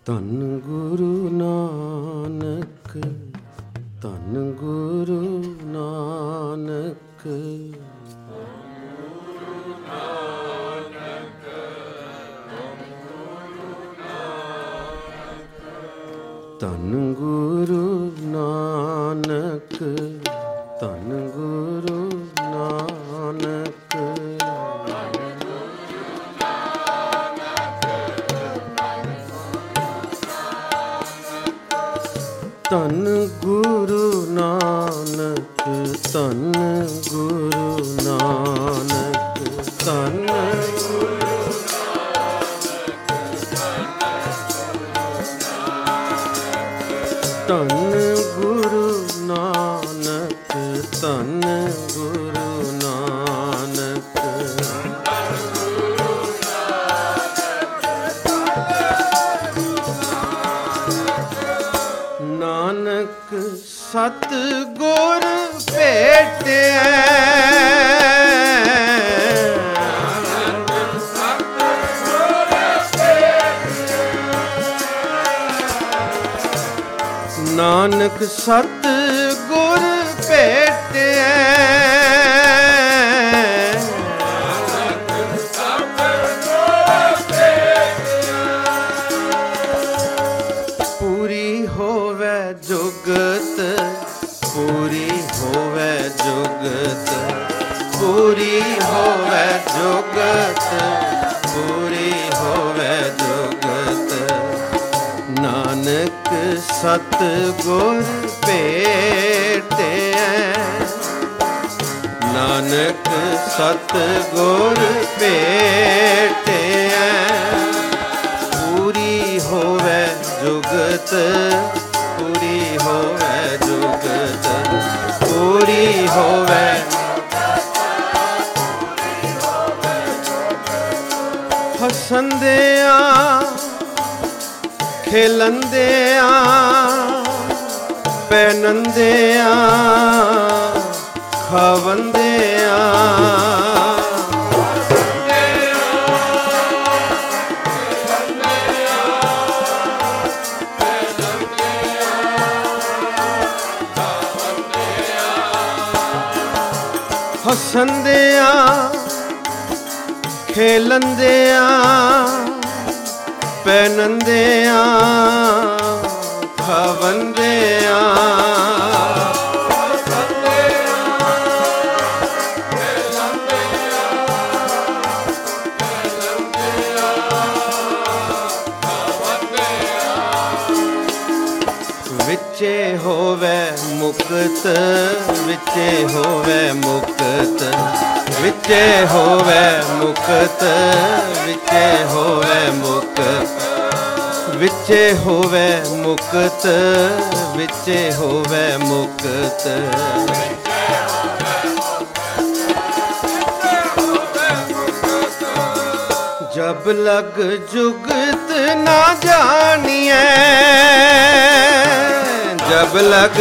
ਧੰਨ ਗੁਰੂ ਨਾਨਕ, ਧੰਨ ਗੁਰੂ ਨਾਨਕ, ਧੰਨ ਗੁਰੂ ਨਾਨਕ, ਧੰਨ ਗੁਰੂ ਨਾਨਕ, ਧੰਨ ਗੁਰੂ ਨਾਨਕ, ਧੰਨ ਗੁਰੂ ਨਾਨਕ, ਧੰਨ ਧੰਨ ਗੁਰੂ ਨਾਨਕ, ਧੰਨ ਗੁਰੂ ਨਾਨਕ, ਨਾਨਕ ਸਤ ਗੁਰ ਭੇਟਿਆ, ਨਾਨਕ ਸਤ ਗੁਰ ਭੇਟਿਆ, ਪੂਰੀ ਹੋਵੇ ਜੁਗਤ, ਪੂਰੀ ਹੋਵੇ ਜੁਗਤ, ਪੂਰੀ ਹੋਵੇ ਜੁਗਤ, ਪੂਰੀ ਹੋਵੇ ਜੁਗਤ, ਨਾਨਕ ਸਤ ਗੁਰ ਭੇਟਿਆ, ਨਾਨਕ ਸਤ ਗੁਰ ਭੇਟਿਆ, ਪੂਰੀ ਹੋਵੇ ਜੁਗਤ, ਪੂਰੀ ਹੋਵੇ ਜੁਗਤ, ਪੂਰੀ ਹੋਵੇ, ਹੱਸੰਦਿਆਂ ਖੇਲੰਦਿਆਂ ਪਹਿਨੰਦਿਆਂ ਖਾਵੰਦਿਆਂ, ਹੱਸੰਦਿਆਂ ਖੇਲੰਦਿਆਂ ਪਹਿਨੰਦਿਆਂ ਖਾਵੰਦਿਆਂ, ਵਿੱਚੇ ਹੋਵੇ ਮੁਕਤ, ਵਿੱਚੇ ਹੋਵੇ ਮੁਕਤ, ਵਿੱਚੇ ਹੋਵੇ ਮੁਕਤ, ਵਿੱਚੇ ਹੋਵੇ ਮੁਕਤ, ਵਿੱਚੇ ਹੋਵੇ ਮੁਕਤ, ਵਿੱਚੇ ਹੋਵੇ ਮੁਕਤ, ਜਬ ਲਗ ਜੁਗਤ ਨਾ ਜਾਣੀਐ, ਜਬ ਲਗ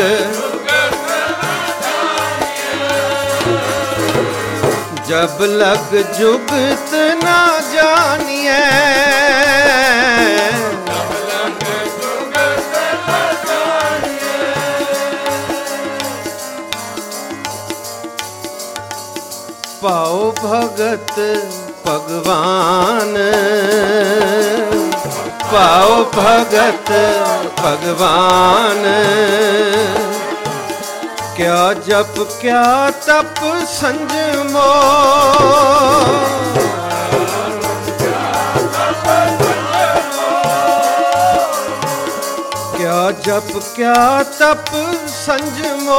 ਜਬ ਲਗ ਜੁਗਤ ਨਾ ਜਾਣੀਐ, ਪਾਉ ਭਗਤ ਭਗਵਾਨ, ਪਾਉ ਭਗਤ ਭਗਵਾਨ, ਕਿਆ ਜਪ ਕਿਆ ਤਪ ਸੰਜਮੋ, ਕਿਆ ਜਪ ਕਿਆ ਤਪ ਸੰਜਮੋ,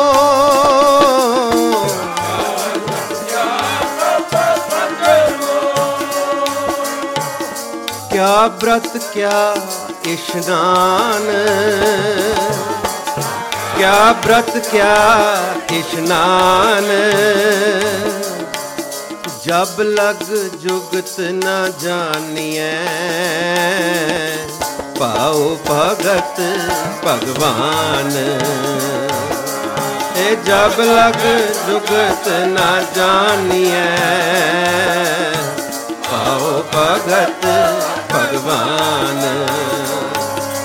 ਕਿਆ ਬ੍ਰਤ ਕਿਆ ਇਸ਼ਨਾਨ, ਕਿਆ ਬ੍ਰਤ ਕਿਆ ਇਸ਼ਨਾਨ, ਜਬ ਲਗ ਜੁਗਤ ਨਾ ਜਾਣੀਐ, ਪਾਉ ਭਗਤ ਭਗਵਾਨ, ਇਹ ਜਬ ਲਗ ਜੁਗਤ ਨਾ ਜਾਣੀਐ, ਪਾਉ ਭਗਤ ਭਗਵਾਨ,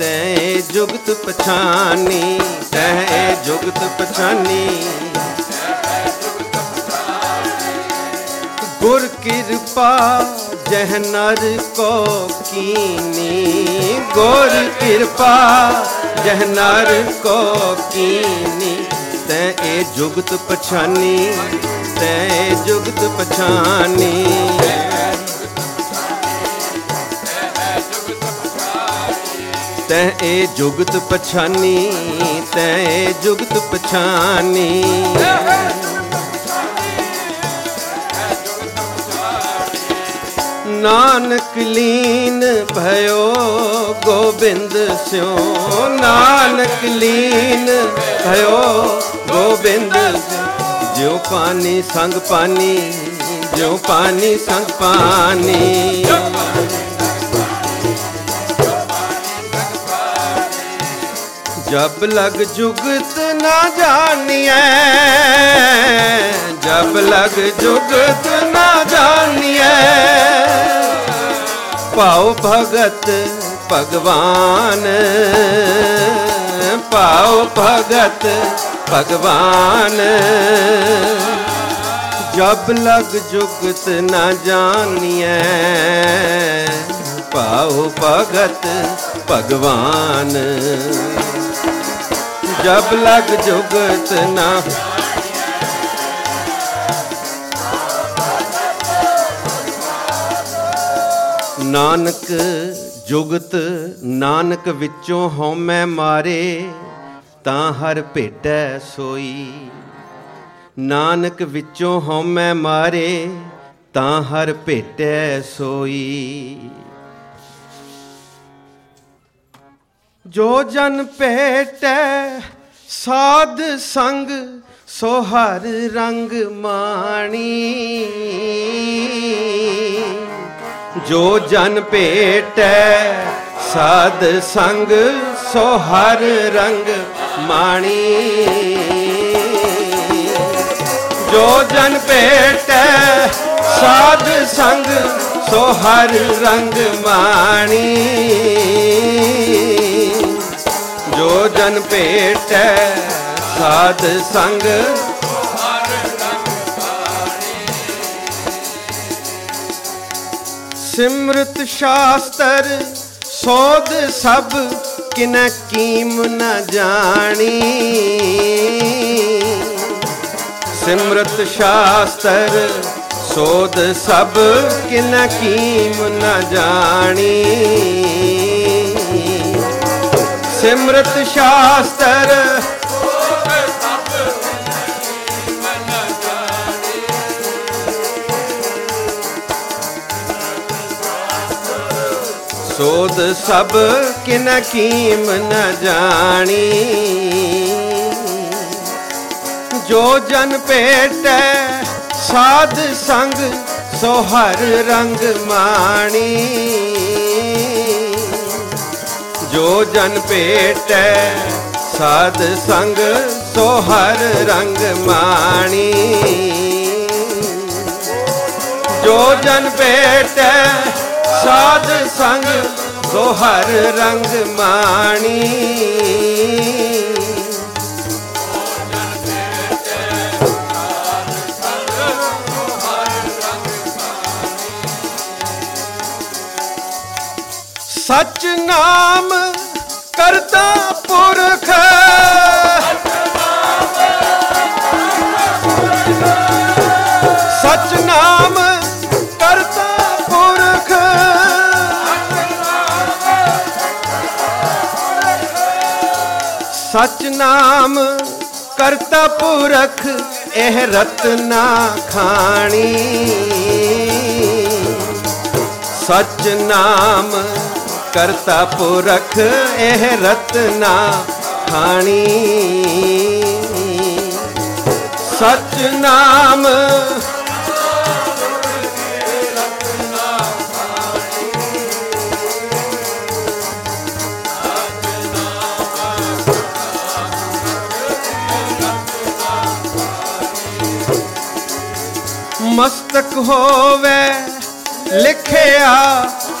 ਤੈਂ ਜੁਗਤ ਪਛਾਨੀ, ਤੈਂ ਜੁਗਤ ਪਛਾਨੀ। ਗੁਰ ਕਿਰਪਾ ਜਹ ਨਰ ਕੋ ਕੀਨੀ, ਗੁਰ ਕਿਰਪਾ ਜਹ ਨਰ ਕੋ ਕੀਨੀ। ਤੈਂ ਇਹ ਜੁਗਤ ਪਛਾਨੀ, ਤੈਂ ਜੁਗਤ ਪਛਾਨੀ। ਤੈਂ ਇਹ ਜੁਗਤ ਪਛਾਨੀ, ਤੈਂ ਇਹ ਜੁਗਤ ਪਛਾਨੀ। ਨਾਨਕ ਲੀਨ ਭਇਓ ਗੋਬਿੰਦ ਸਿਉ, ਨਾਨਕ ਲੀਨ ਭਇਓ ਗੋਬਿੰਦ ਸਿਉ। ਜਿਉ ਪਾਨੀ ਸੰਗ ਪਾਨੀ, ਜਿਉ ਪਾਨੀ ਸੰਗ ਪਾਨੀ। ਜਬ ਲਗ ਜੁਗਤ ਨਾ ਜਾਣੀਐ, ਜਬ ਲਗ ਜੁਗਤ ਨਾ ਜਾਣੀਐ। ਪਾਉ ਭਗਤ ਭਗਵਾਨ, ਪਾਉ ਭਗਤ ਭਗਵਾਨ। ਜਬ ਲਗ ਜੁਗਤ ਨਾ ਜਾਣੀਐ, ਪਾਉ ਭਗਤ ਭਗਵਾਨ। ਜਬ ਲਗ ਜੁਗਤ ਨਾ ਨਾਨਕ ਜੁਗਤ, ਨਾਨਕ ਵਿੱਚੋਂ ਹਉਮੈ ਮਾਰੇ ਤਾਂ ਹਰ ਭੇਟੈ ਸੋਈ। ਨਾਨਕ ਵਿੱਚੋਂ ਹਉਮੈ ਮਾਰੇ ਤਾਂ ਹਰ ਭੇਟੈ ਸੋਈ। ਜੋ ਜਨ ਭੇਟੈ ਸਾਧ ਸੰਗ ਸੋ ਹਰ ਰੰਗ ਮਾਣੀ। ਜੋ ਜਨ ਭੇਟੈ ਸਾਧ ਸੰਗ ਸੋ ਹਰ ਰੰਗ ਮਾਣੀ। ਜੋ ਜਨ ਭੇਟੈ ਸਾਧ ਸੰਗ ਸੋ ਹਰ ਰੰਗ ਮਾਣੀ। ਜੋ ਜਨ ਭੇਟੈ ਸਾਧ ਸੰਗ ਸਿਮਰਤ ਸ਼ਾਸਤਰ ਸੋਧ ਸਭ ਕਿਨੈ ਕੀਮ ਨ ਜਾਣੀ। ਸਿਮਰਤ ਸ਼ਾਸਤਰ ਸੋਧ ਸਭ ਕਿਨੈ ਕੀਮ ਨ ਜਾਣੀ। ਸਿਮਰਤ ਸ਼ਾਸਤਰ ਸੋਧ ਸਭ ਕਿਨੈ ਕੀਮ ਨ ਜਾਣੀ। ਜੋ ਜਨ ਭੇਟੈ ਸਾਧ ਸੰਗ ਸੋ ਹਰ ਰੰਗ ਮਾਣੀ। ਜੋ ਜਨ ਭੇਟੈ ਸਾਧ ਸੰਗ ਸੋ ਹਰ ਰੰਗ ਮਾਣੀ। ਜੋ ਜਨ ਭੇਟੈ ਸਾਧ ਸੰਗ ਸੋ ਹਰ ਰੰਗ ਮਾਣੀ। ਸਚ ਨਾਮ ਕਰਤਾ ਪੁਰਖ, ਸਚ ਨਾਮ ਕਰਤਾ ਪੁਰਖ। ਸਚ ਨਾਮ ਕਰਤਾ ਪੁਰਖ ਇਹ ਰਤਨਾ ਖਾਣੀ। ਸਚ ਨਾਮ ਕਰਤਾ ਪੁਰਖ ਇਹ ਰਤਨਾ ਖਾਣੀ। ਸਚ ਨਾਮ ਮਸਤਕ ਹੋਵੇ ਲਿਖਿਆ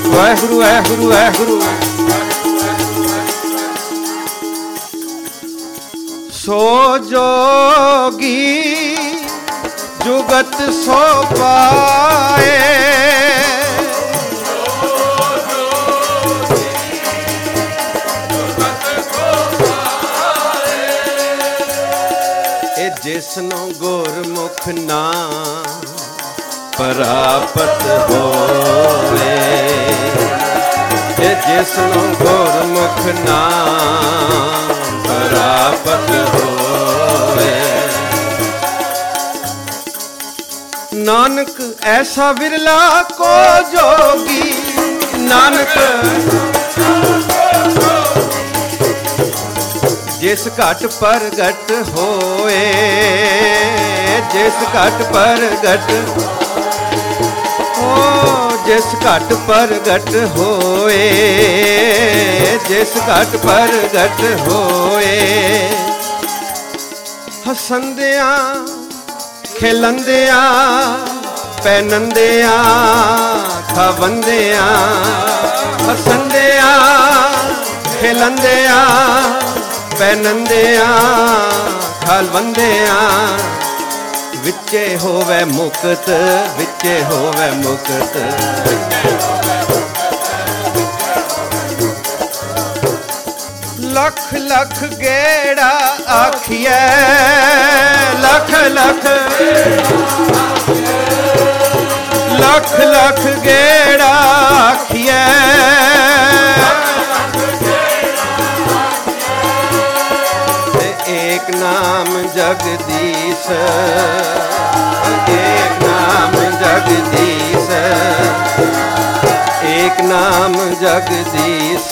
ਵਾਹਿਗੁਰੂ ਵਾਹਿਗੁਰੂ ਵਾਹਿਗੁਰੂ। ਸੋ ਜੋਗੀ ਜੁਗਤ ਸੋ ਪਾਏ, ਇਹ ਜਿਸਨੂੰ ਗੁਰਮੁਖ ਨਾਮ ਪ੍ਰਾਪਤ ਹੋਵੇ, ਇਹ ਜਿਸਨੂੰ ਗੁਰਮੁਖ ਨਾਮ ਪ੍ਰਾਪਤ ਹੋਵੇ। ਨਾਨਕ ਐਸਾ ਵਿਰਲਾ ਕੋ ਜੋਗੀ, ਨਾਨਕ ਜਿਸ ਘਟ ਪ੍ਰਗਟ ਹੋਏ, ਜਿਸ ਘਟ ਪ੍ਰਗਟ ਹੋ, ਜਿਸ ਘਟ ਪ੍ਰਗਟ ਹੋਏ, ਜਿਸ ਘਟ ਪ੍ਰਗਟ ਹੋਏ। ਹਸੰਦਿਆਂ ਖੇਲੰਦਿਆਂ ਪਹਿਨੰਦਿਆਂ ਖਾਵੰਦਿਆਂ, ਹਸੰਦਿਆਂ ਖੇਲੰਦਿਆਂ ਪਹਿਨੰਦਿਆਂ ਖਾਲਵੰਦਿਆਂ, ਵਿੱਚੇ ਹੋਵੇ ਮੁਕਤ, ਵਿੱਚੇ ਹੋਵੇ ਮੁਕਤ। ਲੱਖ ਲੱਖ ਗੇੜਾ ਆਖੀਐ, ਲੱਖ ਲੱਖ ਲੱਖ ਲੱਖ ਗੇੜਾ ਆਖੀਐ, एक नाम जगदीश, एक नाम जगदीश, एक नाम जगदीश,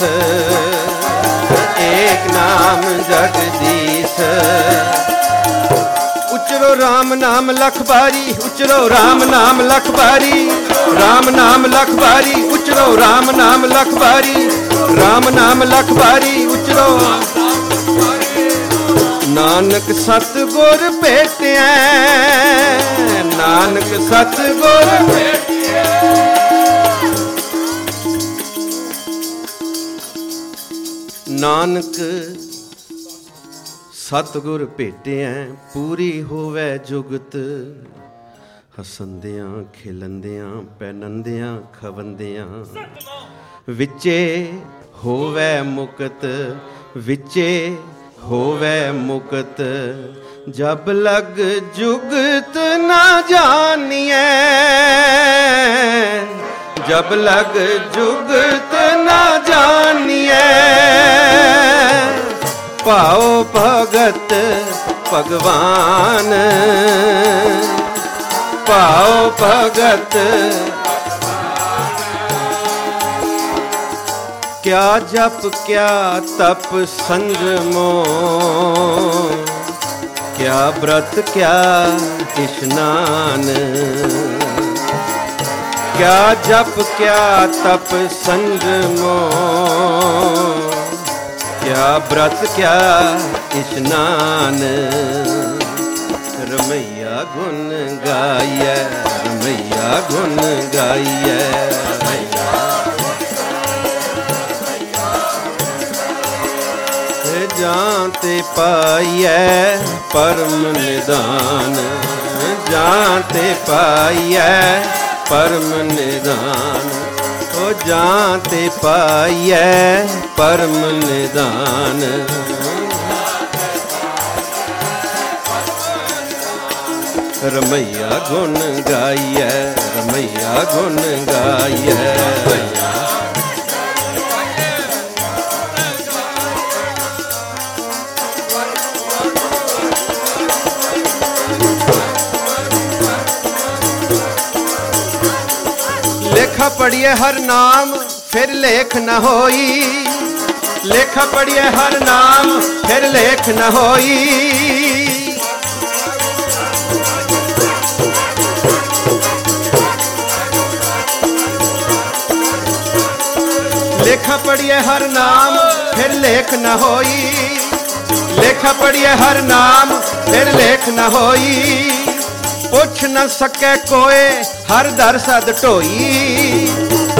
एक नाम जगदीश। उचरो राम नाम लख बारी, उचरो राम नाम लख बारी, राम नाम लख बारी, उचरो राम नाम लख बारी, राम नाम लख बारी उचरो। नानक सतगुर भेटिया, नानक सतगुर भेटिया। नानक सतगुर भेटिया, पूरी होवे जुगत। हसंदियां खिलंदियां पैनंदियां खवंदियां, विचे होवे मुकत, विचे होवे मुकत। जब लग जुगत ना जानिए, जब लग जुगत ना जानिए। पाओ भगत भगवान, पाओ भगत। क्या जप क्या तप संजमो, क्या व्रत क्या स्नान। क्या जप क्या तप संजमो, क्या व्रत क्या स्नान। रमैया गुण गाइए, रमैया गुण गाइए। जानते पाइए परम निदान, जानते पाइए परम निदान। ओ जानते पाइए परम निदान। रमैया गुण गाइए, रमैया गुण गाइए। लेखा पढ़िए हर नाम फिर लेख न होई, लेखा पढ़िए हर नाम फिर लेख न होई। लेखा पढ़िए हर नाम फिर लेख न होई, लेखा पढ़िए हर नाम फिर लेख न होई। पुछ न सके कोई हर दर सद ढोई,